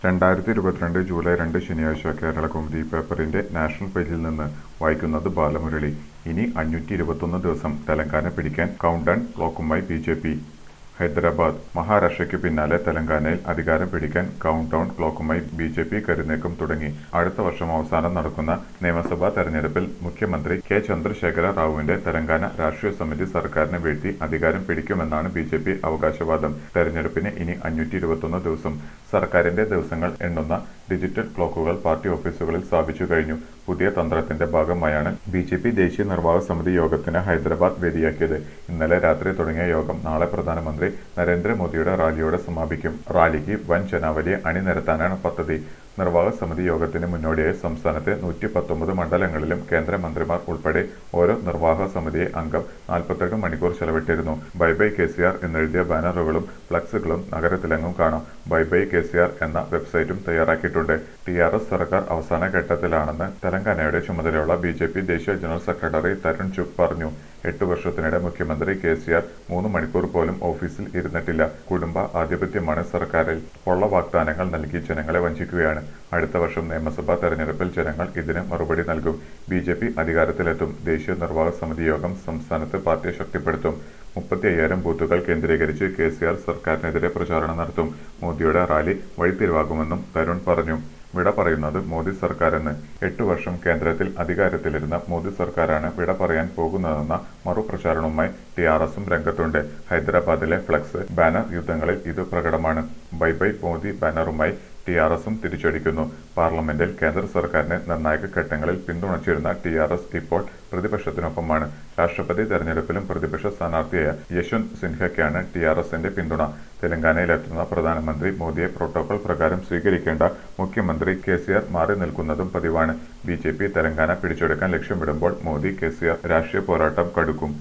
2022 July 2 ശനിയാഴ്ച കേരളകൗമുദി പേപ്പറിന്റെ national പേജിൽ നിന്ന് വായിക്കുന്നത് ബാലമുരളി. ഇനി 521 ദിവസം തെലങ്കാന പിടിക്കാൻ കൗണ്ട് ഡൗൺ ക്ലോക്കുമായി ബി.ജെ.പി. ഹൈദരാബാദ്. മഹാരാഷ്ട്രയ്ക്കു പിന്നാലെ തെലങ്കാനയിൽ അധികാരം പിടിക്കാൻ കൗണ്ട് ഡൗൺ ക്ലോക്കുമായി ബി.ജെ.പി. കരുനീക്കം തുടങ്ങി. അടുത്ത വർഷം അവസാനം നടക്കുന്ന നിയമസഭാ തെരഞ്ഞെടുപ്പിൽ മുഖ്യമന്ത്രി കെ ചന്ദ്രശേഖര റാവുവിന്റെ തെലങ്കാന രാഷ്ട്രീയ സമിതി സർക്കാരിനെ വീഴ്ത്തി അധികാരം പിടിക്കുമെന്നാണ് ബി.ജെ.പി. അവകാശവാദം. തെരഞ്ഞെടുപ്പിന് ഇനി 521 ദിവസം. സർക്കാരിന്റെ ദിവസങ്ങൾ എണ്ണുന്ന ഡിജിറ്റൽ ക്ലോക്കുകൾ പാർട്ടി ഓഫീസുകളിൽ സ്ഥാപിച്ചു കഴിഞ്ഞു. പുതിയ തന്ത്രത്തിന്റെ ഭാഗമായാണ് ബി.ജെ.പി. ദേശീയ നിർവാഹക സമിതി യോഗത്തിന് ഹൈദരാബാദ് വേദിയാക്കിയത്. ഇന്നലെ രാത്രി തുടങ്ങിയ യോഗം നാളെ പ്രധാനമന്ത്രി നരേന്ദ്രമോദിയുടെ റാലിയോടെ സമാപിക്കും. റാലിക്ക് വൻ ജനാവലിയെ അണിനിരത്താനാണ് പദ്ധതി. നിർവാഹക സമിതി യോഗത്തിന് മുന്നോടിയായി സംസ്ഥാനത്തെ 119 മണ്ഡലങ്ങളിലും കേന്ദ്രമന്ത്രിമാർ ഉൾപ്പെടെ ഓരോ നിർവാഹക സമിതി അംഗം 48 മണിക്കൂർ ചെലവിട്ടിരുന്നു. ബൈ ബൈ കെ.സി.ആർ എന്നെഴുതിയ ബാനറുകളും ഫ്ലക്സുകളും നഗരത്തിലെങ്ങും കാണാം. ബൈ ബൈ കെ.സി.ആർ എന്ന വെബ്സൈറ്റും തയ്യാറാക്കിയിട്ടുണ്ട്. ടി.ആർ.എസ് സർക്കാർ അവസാന ഘട്ടത്തിലാണെന്ന് തെലങ്കാനയുടെ ചുമതലയുള്ള ബി.ജെ.പി. ദേശീയ ജനറൽ സെക്രട്ടറി തരുൺ ചുഗ് പറഞ്ഞു. 8 വർഷത്തിനിടെ മുഖ്യമന്ത്രി കെ.സി.ആർ 3 മണിക്കൂർ പോലും ഓഫീസിൽ ഇരുന്നിട്ടില്ല. കുടുംബ ആധിപത്യമാണ് സർക്കാരിൽ. പൊള്ള വാഗ്ദാനങ്ങൾ നൽകി ജനങ്ങളെ വഞ്ചിക്കുകയാണ്. അടുത്ത വർഷം നിയമസഭാ തെരഞ്ഞെടുപ്പിൽ ജനങ്ങൾ ഇതിന് മറുപടി നൽകും. ബി.ജെ.പി. അധികാരത്തിലെത്തും. ദേശീയ നിർവാഹക സമിതി യോഗം സംസ്ഥാനത്ത് പാർട്ടിയെ ശക്തിപ്പെടുത്തും. 35,000 ബൂത്തുകൾ കേന്ദ്രീകരിച്ച് കെ.സി.ആർ സർക്കാരിനെതിരെ പ്രചാരണം നടത്തും. മോദിയുടെ റാലി വഴിത്തിരിവാകുമെന്നും തരുൺ പറഞ്ഞു. വിട പറയുന്നത് മോദി സർക്കാരെന്ന്. 8 വർഷം കേന്ദ്രത്തിൽ അധികാരത്തിലിരുന്ന മോദി സർക്കാരാണ് വിട പറയാൻ പോകുന്നതെന്ന മറുപ്രചാരണവുമായി ടി.ആർ.എസും രംഗത്തുണ്ട്. ഹൈദരാബാദിലെ ഫ്ലക്സ്, ബാനർ യുദ്ധങ്ങളിൽ ഇത് പ്രകടമാണ്. ബൈ ബൈ മോദി ബാനറുമായി ടി.ആർ.എസും തിരിച്ചടിക്കുന്നു. പാർലമെന്റിൽ കേന്ദ്ര സർക്കാരിനെ നിർണായക ഘട്ടങ്ങളിൽ പിന്തുണച്ചിരുന്ന ടി.ആർ.എസ് ഇപ്പോൾ പ്രതിപക്ഷത്തിനൊപ്പമാണ്. രാഷ്ട്രപതി തെരഞ്ഞെടുപ്പിലും പ്രതിപക്ഷ സ്ഥാനാർത്ഥിയായ യശ്വന്ത് സിൻഹയ്ക്കാണ് ടി.ആർ.എസിന്റെ പിന്തുണ. തെലങ്കാനയിലെത്തുന്ന പ്രധാനമന്ത്രി മോദിയെ പ്രോട്ടോകോൾ പ്രകാരം സ്വീകരിക്കേണ്ട മുഖ്യമന്ത്രി കെ.സി.ആർ മാറി നിൽക്കുന്നതും പതിവാണ്. ബി.ജെ.പി. തെലങ്കാന പിടിച്ചെടുക്കാൻ ലക്ഷ്യമിടുമ്പോൾ മോദി കെ.സി.ആർ രാഷ്ട്രീയ പോരാട്ടം കടുക്കും.